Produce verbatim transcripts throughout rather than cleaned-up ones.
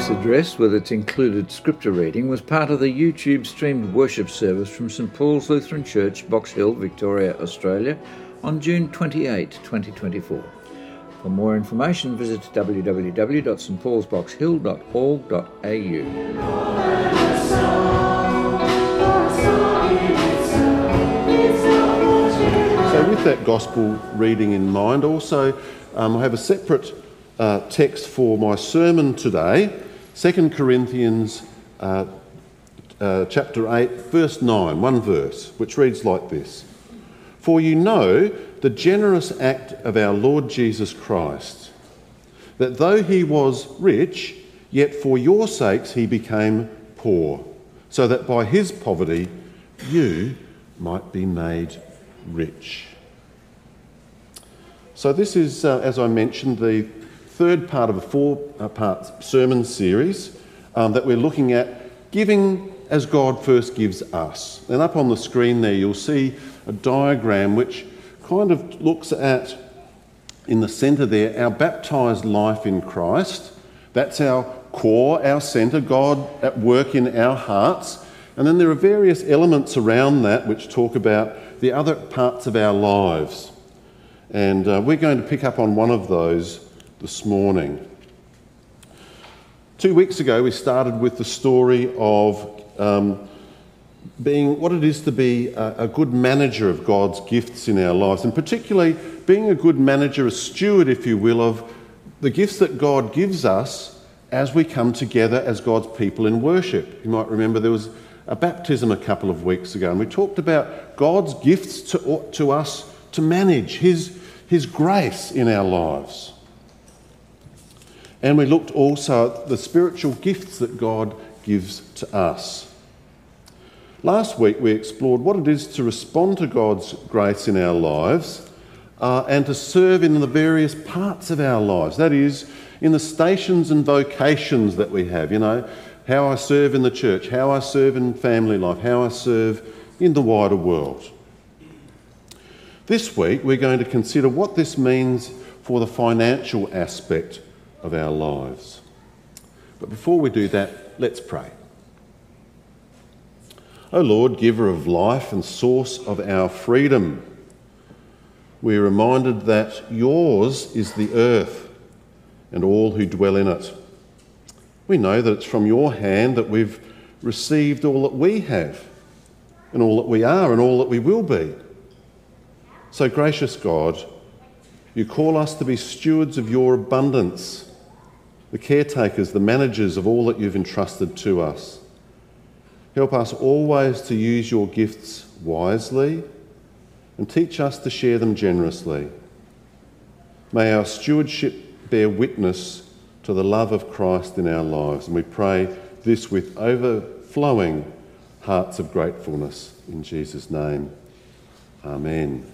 This address, with its included scripture reading, was part of the YouTube streamed worship service from St Paul's Lutheran Church, Box Hill, Victoria, Australia, on June twenty-eighth, twenty twenty-four. For more information, visit w w w dot s t pauls box hill dot org dot a u. So with that gospel reading in mind, also um, I have a separate uh, text for my sermon today, Second Corinthians uh, uh, chapter eight, verse nine, one verse, which reads like this. For you know the generous act of our Lord Jesus Christ, that though he was rich, yet for your sakes he became poor, so that by his poverty you might be made rich. So this is, uh, as I mentioned, the third part of a four-part sermon series um, that we're looking at, giving as God first gives us. And up on the screen there you'll see a diagram which kind of looks at, in the centre there, our baptised life in Christ. That's our core, our centre, God at work in our hearts. And then there are various elements around that which talk about the other parts of our lives. And uh, we're going to pick up on one of those this morning. Two weeks ago we started with the story of um, being what it is to be a, a good manager of God's gifts in our lives, and particularly being a good manager, a steward, if you will, of the gifts that God gives us as we come together as God's people in worship. You might remember there was a baptism a couple of weeks ago, and we talked about God's gifts to, to us to manage, His, His grace in our lives. And we looked also at the spiritual gifts that God gives to us. Last week we explored what it is to respond to God's grace in our lives uh, and to serve in the various parts of our lives. That is, in the stations and vocations that we have, you know, how I serve in the church, how I serve in family life, how I serve in the wider world. This week we're going to consider what this means for the financial aspect of our lives. But before we do that, let's pray. O Lord, giver of life and source of our freedom, we are reminded that yours is the earth and all who dwell in it. We know that it's from your hand that we've received all that we have and all that we are and all that we will be. So, gracious God, you call us to be stewards of your abundance, the caretakers, the managers of all that you've entrusted to us. Help us always to use your gifts wisely and teach us to share them generously. May our stewardship bear witness to the love of Christ in our lives, and we pray this with overflowing hearts of gratefulness. In Jesus' name, amen.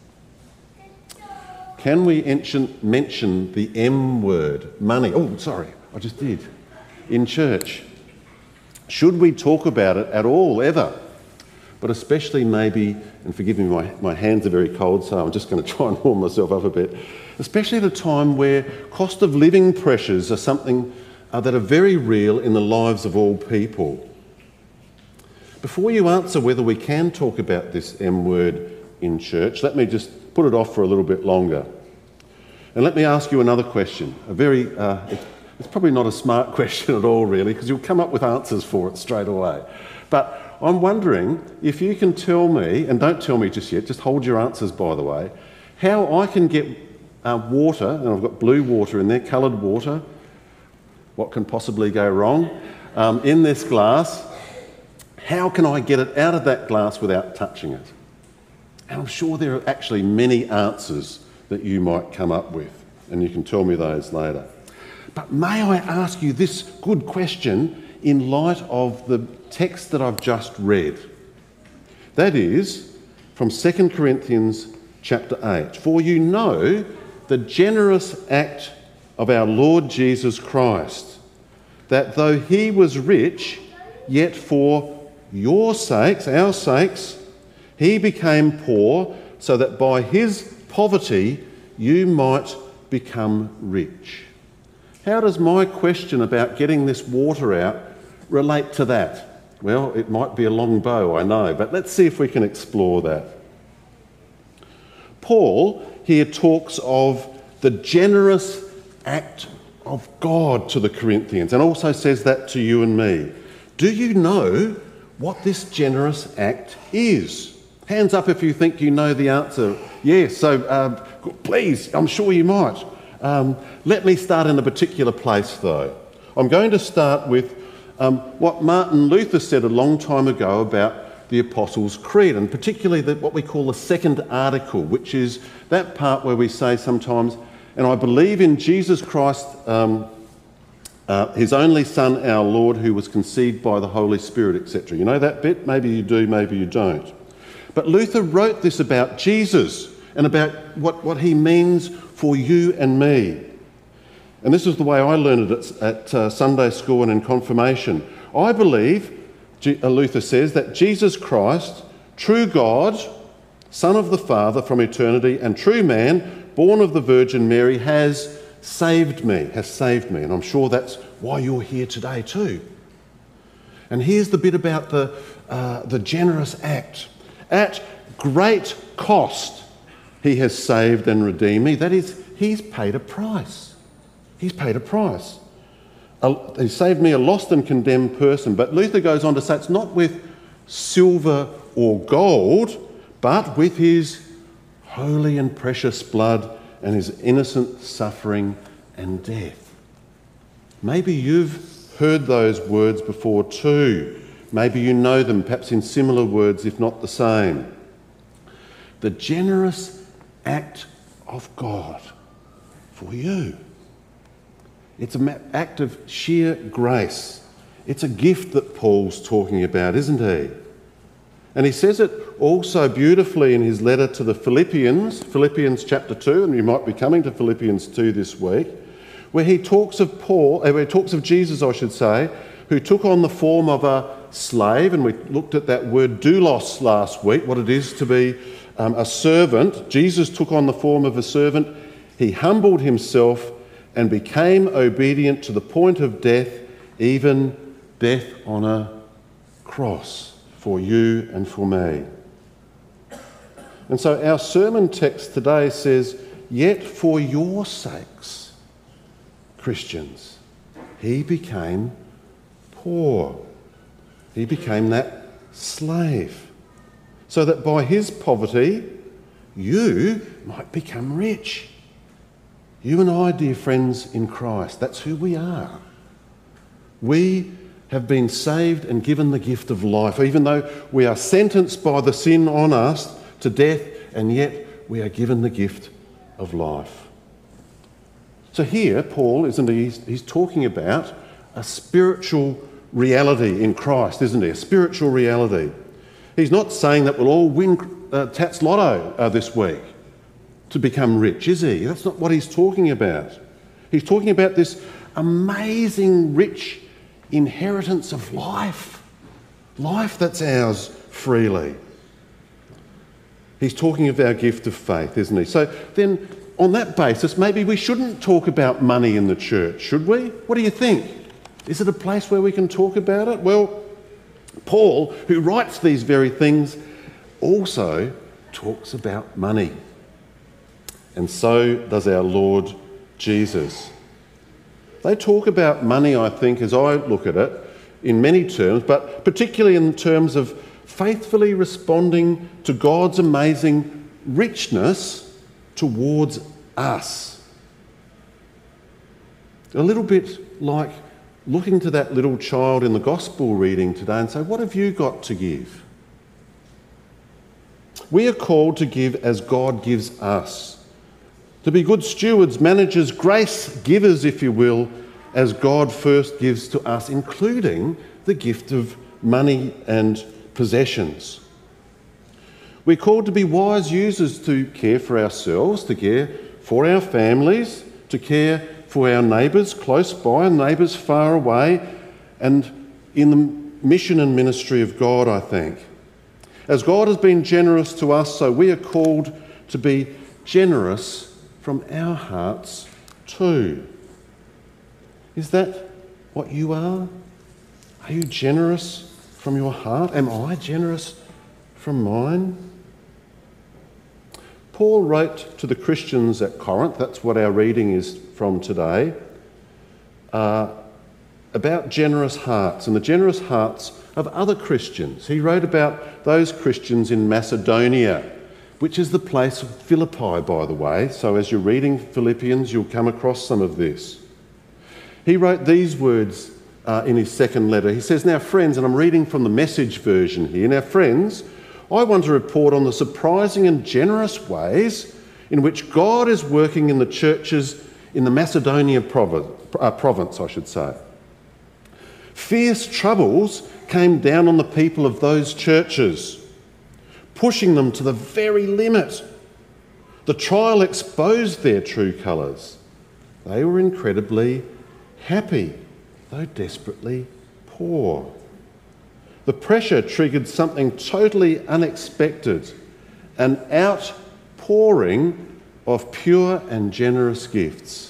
Can we mention the M word, money? Oh, sorry, I just did. In church. Should we talk about it at all, ever? But especially maybe, and forgive me, my, my hands are very cold, so I'm just going to try and warm myself up a bit, especially at a time where cost of living pressures are something uh, that are very real in the lives of all people. Before you answer whether we can talk about this M word in church, let me just put it off for a little bit longer. And let me ask you another question, a very... Uh, It's probably not a smart question at all, really, because you'll come up with answers for it straight away. But I'm wondering if you can tell me, and don't tell me just yet, just hold your answers, by the way, how I can get uh, water, and I've got blue water in there, coloured water, what can possibly go wrong, um, in this glass, how can I get it out of that glass without touching it? And I'm sure there are actually many answers that you might come up with, and you can tell me those later. But may I ask you this good question in light of the text that I've just read? That is from Second Corinthians chapter eight. For you know the generous act of our Lord Jesus Christ, that though he was rich, yet for your sakes, our sakes, he became poor, so that by his poverty you might become rich. How does my question about getting this water out relate to that? Well, it might be a long bow, I know, but let's see if we can explore that. Paul here talks of the generous act of God to the Corinthians, and also says that to you and me. Do you know what this generous act is? Hands up if you think you know the answer. Yes, so um, please, I'm sure you might. Um, let me start in a particular place though. I'm going to start with um, what Martin Luther said a long time ago about the Apostles' Creed, and particularly the, what we call the second article, which is that part where we say sometimes, and I believe in Jesus Christ, um, uh, his only Son, our Lord, who was conceived by the Holy Spirit, et cetera. You know that bit? Maybe you do, maybe you don't. But Luther wrote this about Jesus and about what, what he means for you and me. And this is the way I learned it at, at uh, Sunday school and in confirmation. I believe, G- uh, Luther says, that Jesus Christ, true God, Son of the Father from eternity, and true man, born of the Virgin Mary, has saved me, has saved me. And I'm sure that's why you're here today too. And here's the bit about the, uh, the generous act. At great cost, he has saved and redeemed me. That is, he's paid a price. He's paid a price. He saved me, a lost and condemned person. But Luther goes on to say it's not with silver or gold, but with his holy and precious blood and his innocent suffering and death. Maybe you've heard those words before too. Maybe you know them, perhaps in similar words, if not the same. The generous act of God for you. It's an act of sheer grace. It's a gift that Paul's talking about, isn't he? And he says it also beautifully in his letter to the Philippians, Philippians chapter two, and you might be coming to Philippians two this week, where he talks of Paul, where he talks of Jesus, I should say, who took on the form of a slave, and we looked at that word doulos last week, what it is to be um, a servant. Jesus took on the form of a servant. He humbled himself and became obedient to the point of death, even death on a cross for you and for me. And so our sermon text today says, yet for your sakes, Christians, he became poor. He became that slave, so that by his poverty, you might become rich. You and I, dear friends in Christ, that's who we are. We have been saved and given the gift of life, even though we are sentenced by the sin on us to death, and yet we are given the gift of life. So here, Paul, isn't he, he's, he's talking about a spiritual reality in Christ, isn't he? A spiritual reality. He's not saying that we'll all win uh, Tats Lotto uh, this week to become rich, is he? That's not what he's talking about. He's talking about this amazing, rich inheritance of life. Life that's ours freely. He's talking of our gift of faith, isn't he? So then, on that basis, maybe we shouldn't talk about money in the church, should we? What do you think? Is it a place where we can talk about it? Well, Paul, who writes these very things, also talks about money. And so does our Lord Jesus. They talk about money, I think, as I look at it, in many terms, but particularly in terms of faithfully responding to God's amazing richness towards us. A little bit like looking to that little child in the gospel reading today and say, what have you got to give? We are called to give as God gives us. To be good stewards, managers, grace givers, if you will, as God first gives to us, including the gift of money and possessions. We're called to be wise users to care for ourselves, to care for our families, to care for our neighbours close by and neighbours far away, and in the mission and ministry of God, I think. As God has been generous to us, so we are called to be generous from our hearts too. Is that what you are? Are you generous from your heart? Am I generous from mine? Paul wrote to the Christians at Corinth, that's what our reading is from today, uh, about generous hearts and the generous hearts of other Christians. He wrote about those Christians in Macedonia, which is the place of Philippi, by the way. So as you're reading Philippians, you'll come across some of this. He wrote these words uh, in his second letter. He says, "Now friends," and I'm reading from the Message version here, "Now friends, I want to report on the surprising and generous ways in which God is working in the churches in the Macedonia province, uh, province, I should say. Fierce troubles came down on the people of those churches, pushing them to the very limit. The trial exposed their true colours. They were incredibly happy, though desperately poor. The pressure triggered something totally unexpected, an outpouring of pure and generous gifts.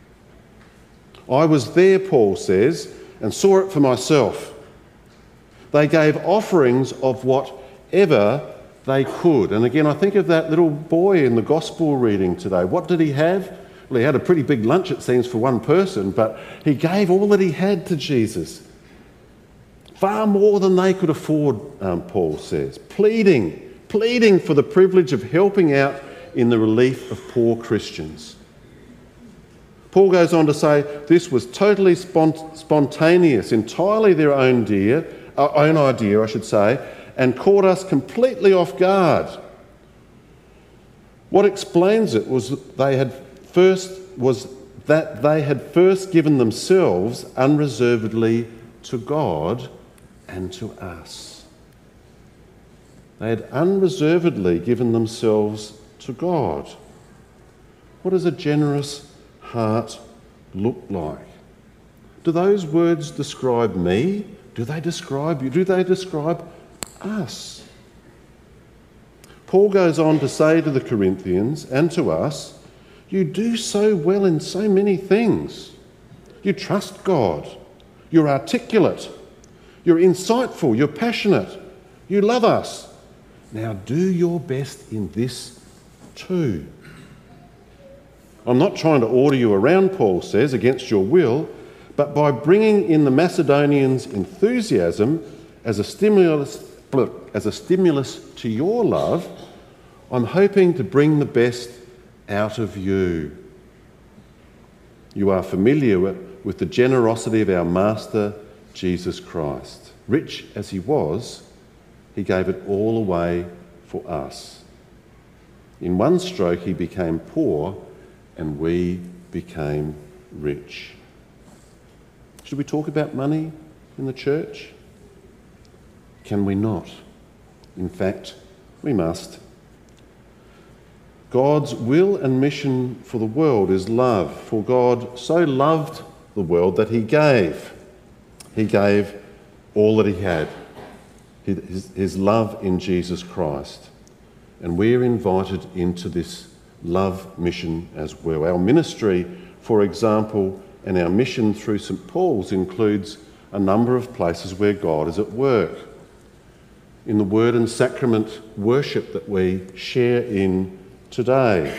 I was there," Paul says, "and saw it for myself. They gave offerings of whatever they could." And again, I think of that little boy in the gospel reading today. What did he have? Well, he had a pretty big lunch, it seems, for one person, but he gave all that he had to Jesus. Far more than they could afford, um, Paul says, pleading, pleading for the privilege of helping out in the relief of poor Christians. Paul goes on to say this was totally spont- spontaneous, entirely their own, dear, uh, own idea, I should say, and caught us completely off guard. What explains it was that they had first was that they had first given themselves unreservedly to God and to us. They had unreservedly given themselves to God. What does a generous heart look like? Do those words describe me? Do they describe you? Do they describe us? Paul goes on to say to the Corinthians and to us, you do so well in so many things. You trust God. You're articulate. You're insightful. You're passionate. You love us. Now do your best in this too. I'm not trying to order you around, Paul says, against your will, but by bringing in the Macedonians' enthusiasm as a stimulus, as a stimulus to your love, I'm hoping to bring the best out of you. You are familiar with the generosity of our Master, Jesus Christ. Rich as he was, he gave it all away for us. In one stroke, he became poor and we became rich. Should we talk about money in the church? Can we not? In fact, we must. God's will and mission for the world is love, for God so loved the world that he gave. He gave all that he had, his, his love in Jesus Christ. And we're invited into this love mission as well. Our ministry, for example, and our mission through St Paul's includes a number of places where God is at work. In the word and sacrament worship that we share in today.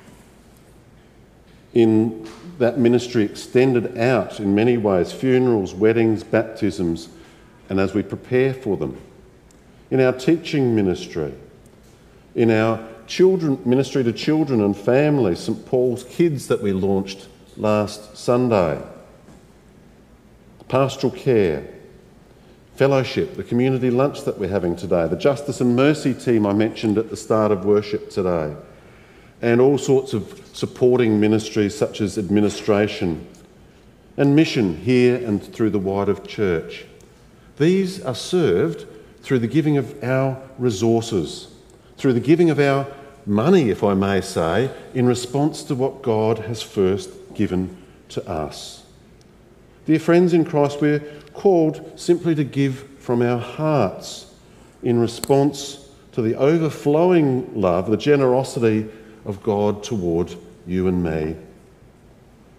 In that ministry extended out in many ways, funerals, weddings, baptisms, and as we prepare for them. In our teaching ministry, in our children ministry to children and families, St Paul's Kids that we launched last Sunday. Pastoral care, fellowship, the community lunch that we're having today, the Justice and Mercy team I mentioned at the start of worship today, and all sorts of supporting ministries such as administration and mission here and through the wider church. These are served through the giving of our resources, through the giving of our money, if I may say, in response to what God has first given to us. Dear friends in Christ, we're called simply to give from our hearts in response to the overflowing love, the generosity of God toward you and me.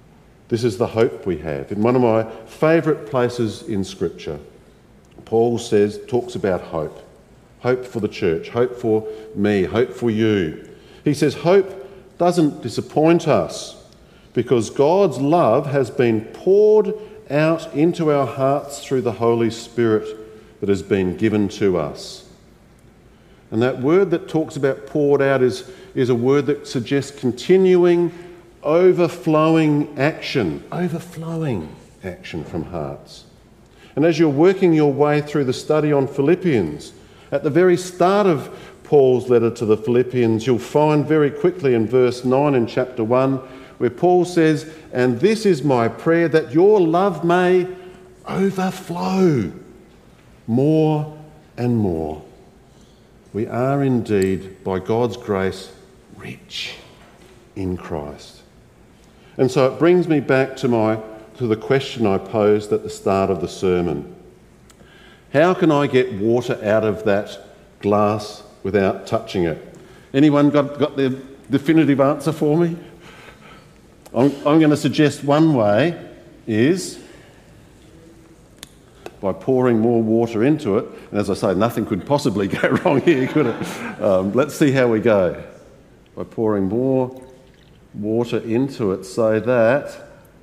This is the hope we have. In one of my favourite places in Scripture, Paul says, talks about hope. Hope for the church, hope for me, hope for you. He says hope doesn't disappoint us because God's love has been poured out into our hearts through the Holy Spirit that has been given to us. And that word that talks about poured out is, is a word that suggests continuing, overflowing action, overflowing action from hearts. And as you're working your way through the study on Philippians, at the very start of Paul's letter to the Philippians, you'll find very quickly in verse nine in chapter one, where Paul says, "And this is my prayer, that your love may overflow more and more." We are indeed, by God's grace, rich in Christ. And so it brings me back to my to the question I posed at the start of the sermon. How can I get water out of that glass without touching it? Anyone got, got the definitive answer for me? I'm, I'm going to suggest one way is by pouring more water into it. And as I say, nothing could possibly go wrong here, could it? Um, let's see how we go. By pouring more water into it so that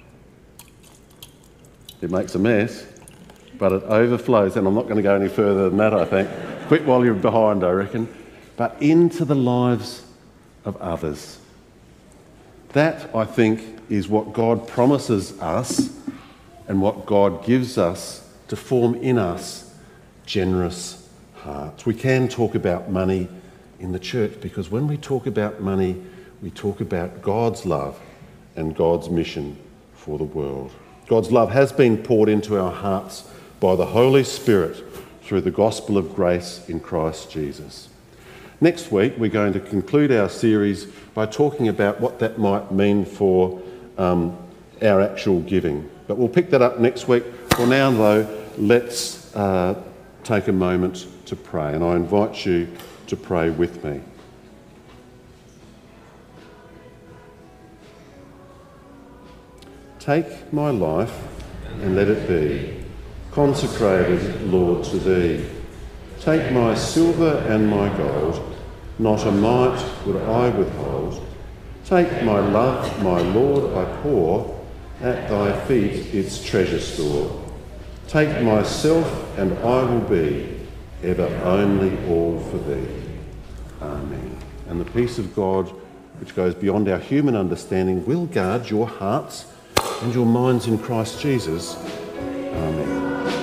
it makes a mess, but it overflows. And I'm not going to go any further than that, I think. Quick while you're behind, I reckon. But into the lives of others. That, I think, is what God promises us and what God gives us to form in us generous hearts. We can talk about money in the church because when we talk about money, we talk about God's love and God's mission for the world. God's love has been poured into our hearts by the Holy Spirit through the gospel of grace in Christ Jesus. Next week, we're going to conclude our series by talking about what that might mean for um, our actual giving. But we'll pick that up next week. For now, though, let's uh, take a moment to pray. And I invite you to pray with me. Take my life and let it be consecrated, Lord, to Thee. Take my silver and my gold, not a mite would I withhold. Take my love, my Lord, I pour at Thy feet its treasure store. Take myself and I will be ever only all for Thee. Amen. And the peace of God, which goes beyond our human understanding, will guard your hearts and your minds in Christ Jesus. Amen.